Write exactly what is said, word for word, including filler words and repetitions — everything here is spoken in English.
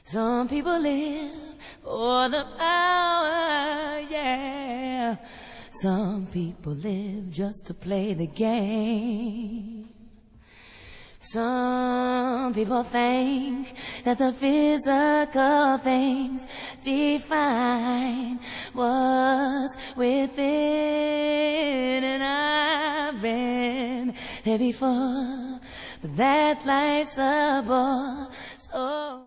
Some people live for the power, yeah. Some people live just to play the game. Some people think that the physical things define what's within, and I've been there before, but that life's a bore, so